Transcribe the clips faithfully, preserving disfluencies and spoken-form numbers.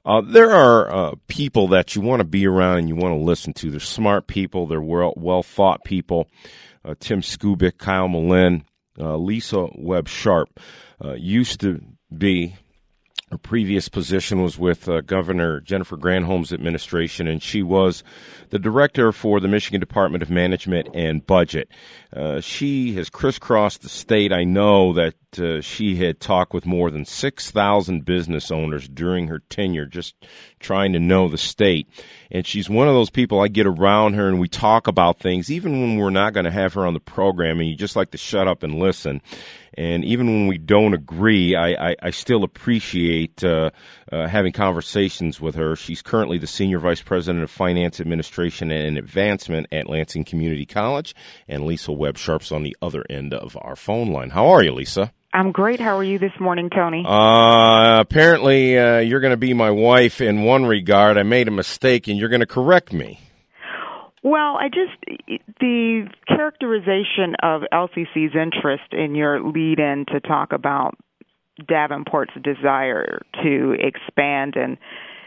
Uh, there are uh, people that you want to be around and you want to listen to. They're smart people. They're well, well-thought people. Uh, Tim Skubic, Kyle Malin, uh, Lisa Webb-Sharp uh, used to be. Her previous position was with uh, Governor Jennifer Granholm's administration, and she was the director for the Michigan Department of Management and Budget. Uh, she has crisscrossed the state. I know that uh, she had talked with more than six thousand business owners during her tenure, just trying to know the state. And she's one of those people, I get around her and we talk about things, even when we're not going to have her on the program, and you just like to shut up and listen. And even when we don't agree, I, I, I still appreciate uh, uh, having conversations with her. She's currently the Senior Vice President of Finance Administration and Advancement at Lansing Community College. And Lisa Webb-Sharp's on the other end of our phone line. How are you, Lisa? I'm great. How are you this morning, Tony? Uh, apparently, uh, you're going to be my wife in one regard. I made a mistake, and you're going to correct me. Well, I just, the characterization of L C C's interest in your lead-in to talk about Davenport's desire to expand and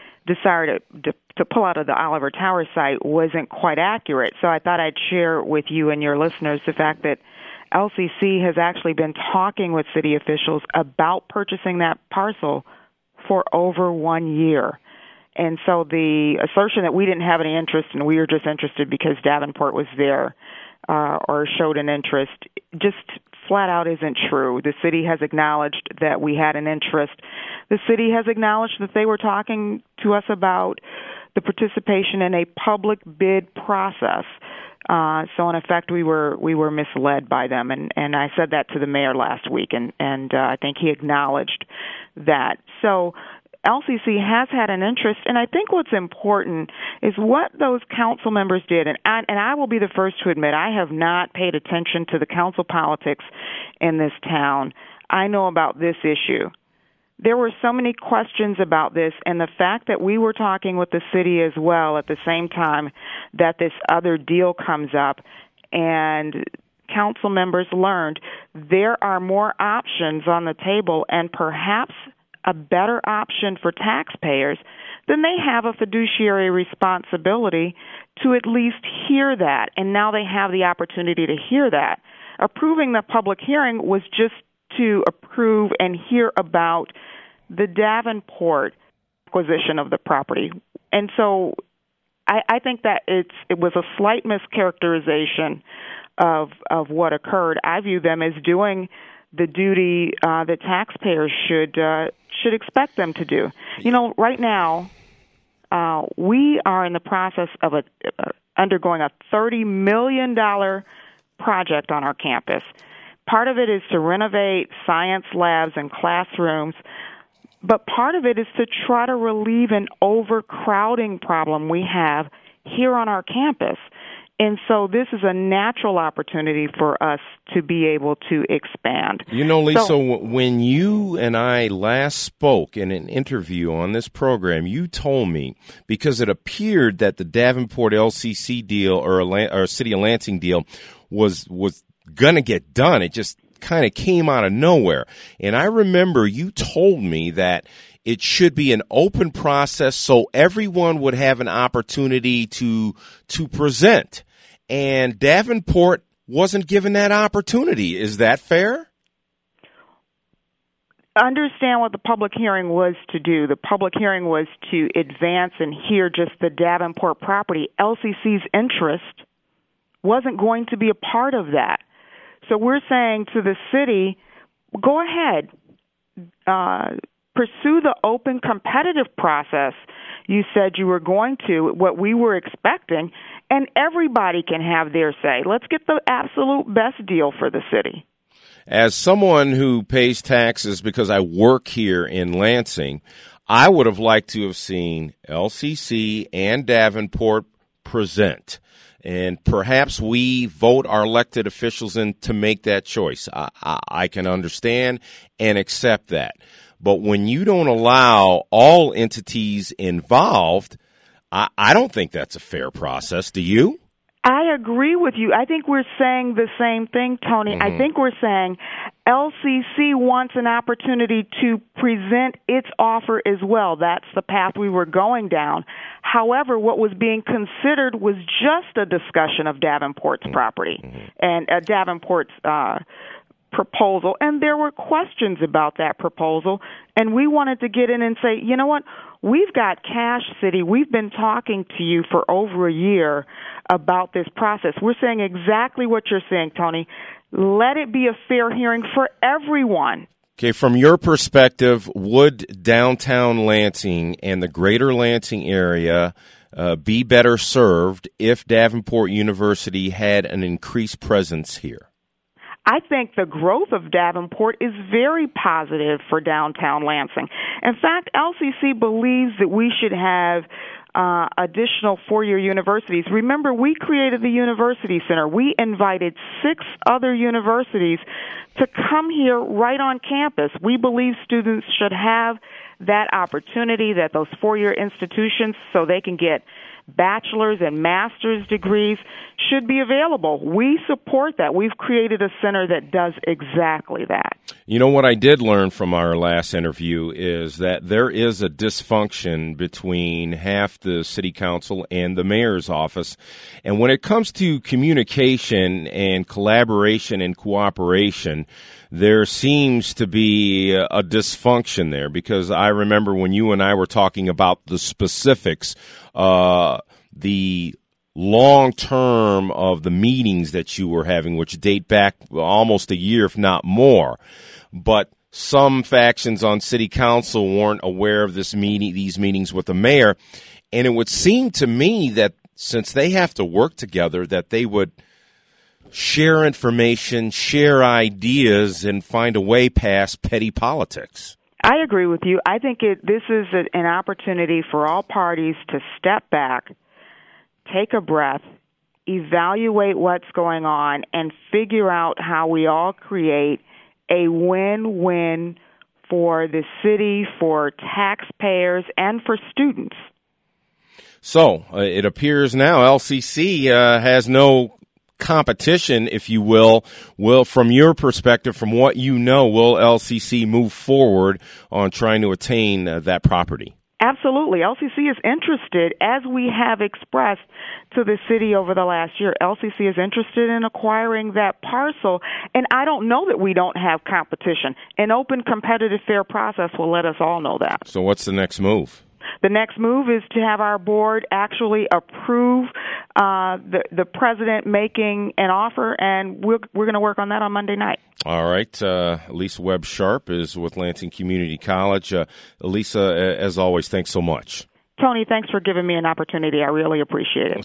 desire to, to, to pull out of the Oliver Tower site wasn't quite accurate. So I thought I'd share with you and your listeners the fact that L C C has actually been talking with city officials about purchasing that parcel for over one year. And so the assertion that we didn't have any interest and we were just interested because Davenport was there uh, or showed an interest just flat out isn't true. The city has acknowledged that we had an interest. The city has acknowledged that they were talking to us about the participation in a public bid process. Uh, so in effect, we were we were misled by them, and, and I said that to the mayor last week, and and uh, I think he acknowledged that. So L C C has had an interest, and I think what's important is what those council members did. And I, and I will be the first to admit I have not paid attention to the council politics in this town. I know about this issue. There were so many questions about this, and the fact that we were talking with the city as well at the same time that this other deal comes up, and council members learned there are more options on the table and perhaps a better option for taxpayers, then they have a fiduciary responsibility to at least hear that. And now they have the opportunity to hear that. Approving the public hearing was just to approve and hear about the Davenport acquisition of the property. And so I, I think that it's it was a slight mischaracterization of of what occurred. I view them as doing the duty uh, that taxpayers should uh, should expect them to do. You know, right now, uh, we are in the process of a, uh, undergoing a thirty million dollars project on our campus. Part of it is to renovate science labs and classrooms, but part of it is to try to relieve an overcrowding problem we have here on our campus. And so this is a natural opportunity for us to be able to expand. You know, Lisa, so, when you and I last spoke in an interview on this program, you told me, because it appeared that the Davenport L C C deal or, a, or City of Lansing deal was was going to get done. It just kind of came out of nowhere. And I remember you told me that it should be an open process so everyone would have an opportunity to to present. And Davenport wasn't given that opportunity. Is that fair? Understand what the public hearing was to do. The public hearing was to advance and hear just the Davenport property. L C C's interest wasn't going to be a part of that. So we're saying to the city, go ahead, uh, pursue the open competitive process you said you were going to, what we were expecting, and everybody can have their say. Let's get the absolute best deal for the city. As someone who pays taxes because I work here in Lansing, I would have liked to have seen L C C and Davenport present. And perhaps we vote our elected officials in to make that choice. I, I, I can understand and accept that. But when you don't allow all entities involved, I, I don't think that's a fair process. Do you? I agree with you. I think we're saying the same thing, Tony. Mm-hmm. I think we're saying L C C wants an opportunity to present its offer as well. That's the path we were going down. However, what was being considered was just a discussion of Davenport's mm-hmm. property and uh, Davenport's uh, proposal, and there were questions about that proposal, and we wanted to get in and say, you know what, we've got Cache City. We've been talking to you for over a year about this process. We're saying exactly what you're saying, Tony. Let it be a fair hearing for everyone. Okay, from your perspective, would downtown Lansing and the greater Lansing area uh, be better served if Davenport University had an increased presence here? I think the growth of Davenport is very positive for downtown Lansing. In fact, L C C believes that we should have uh, additional four-year universities. Remember, we created the University Center. We invited six other universities to come here right on campus. We believe students should have that opportunity, that those four-year institutions, so they can get bachelor's and master's degrees, should be available. We support that. We've created a center that does exactly that. You know, what I did learn from our last interview is that there is a dysfunction between half the city council and the mayor's office. And when it comes to communication and collaboration and cooperation, there seems to be a dysfunction there, because I remember when you and I were talking about the specifics, uh, the long term of the meetings that you were having, which date back almost a year, if not more. But some factions on city council weren't aware of this meeting, these meetings with the mayor. And it would seem to me that since they have to work together, that they would share information, share ideas, and find a way past petty politics. I agree with you. I think it, this is a, an opportunity for all parties to step back, take a breath, evaluate what's going on, and figure out how we all create a win-win for the city, for taxpayers, and for students. So uh, it appears now L C C uh, has no competition, if you will. Will, from your perspective, from what you know, will L C C move forward on trying to attain uh, that property? Absolutely. L C C is interested, as we have expressed to the city over the last year. L C C is interested in acquiring that parcel, and I don't know that we don't have competition. An open, competitive, fair process will let us all know that. So what's the next move? The next move is to have our board actually approve uh, the, the president making an offer, and we're, we're going to work on that on Monday night. All right. Uh, Elisa Webb Sharp is with Lansing Community College. Uh, Elisa, as always, thanks so much. Tony, thanks for giving me an opportunity. I really appreciate it.